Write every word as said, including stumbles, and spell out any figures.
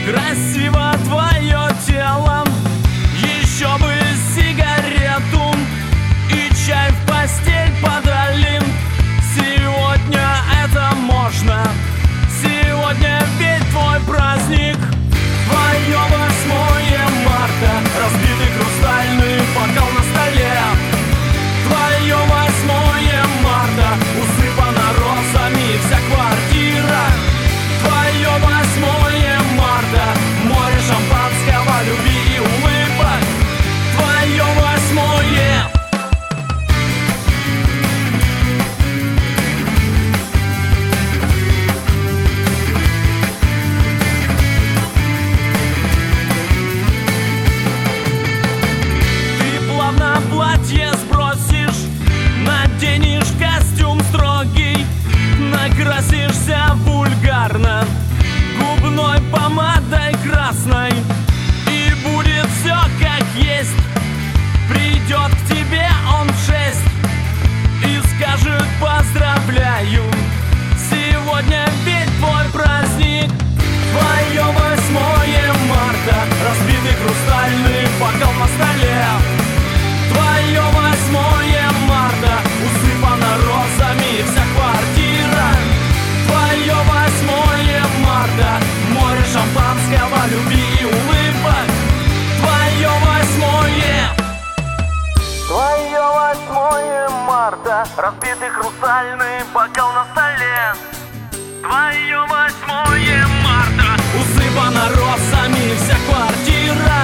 Красиво твое тело, еще бы сигарету и чай в постель подали. Сегодня это можно, сегодня ведь твой праздник. Твое восьмое марта, разбитый хрустальный бокал на столе. Твое восьмое марта, усыпана розами вся квартира. Твое восьмое марта, море шампанского, любви и улыбок. Твое восьмое. Ты плавно платье сбросишь, наденешь костюм строгий, накрасишься вульгарно губной помадой красной, и будет все как есть. Придет к тебе он в шесть и скажет: поздравляю, сегодня ведь твой праздник. Твое восьмое марта, разбитый хрустальный бокал на столе. Твое восьмое марта, усыпана розами вся квартира. Твое восьмое марта, море шампанского, любви и улыбок. Твое восьмое. Твое восьмое марта, разбитый хрустальный бокал на столе. Твое восьмое марта, усыпана розами вся квартира.